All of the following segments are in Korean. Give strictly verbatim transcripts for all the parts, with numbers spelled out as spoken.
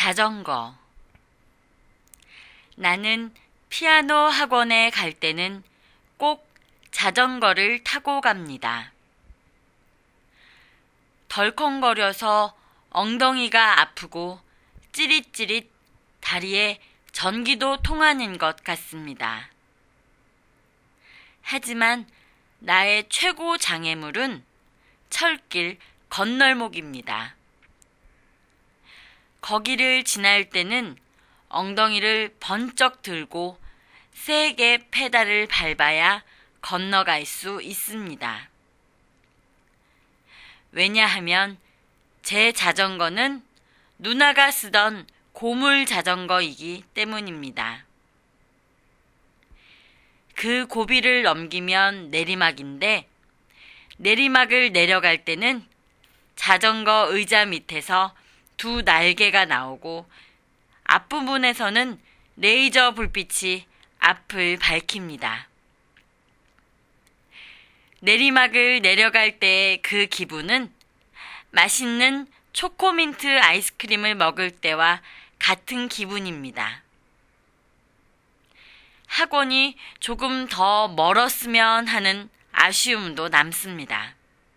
자전거. 나는 피아노 학원에 갈 때는 꼭 자전거를 타고 갑니다. 덜컹거려서 엉덩이가 아프고 찌릿찌릿 다리에 전기도 통하는 것 같습니다. 하지만 나의 최고 장애물은 철길 건널목입니다. 거기를 지날 때는 엉덩이를 번쩍 들고 세게 페달을 밟아야 건너갈 수 있습니다. 왜냐하면 제 자전거는 누나가 쓰던 고물 자전거이기 때문입니다. 그 고비를 넘기면 내리막인데 내리막을 내려갈 때는 자전거 의자 밑에서 두 날개가 나오고 앞부분에서는 레이저 불빛이 앞을 밝힙니다. 내리막을 내려갈 때의 그 기분은 맛있는 초코민트 아이스크림을 먹을 때와 같은 기분입니다. 학원이 조금 더 멀었으면 하는 아쉬움도 남습니다.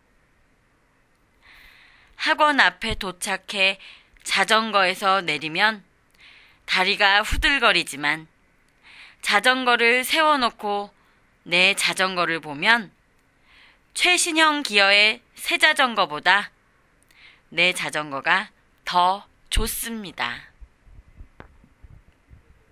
학원 앞에 도착해 자전거에서 내리면 다리가 후들거리지만 자전거를 세워놓고 내 자전거를 보면 최신형 기어의 새 자전거보다 내 자전거가 더 좋습니다.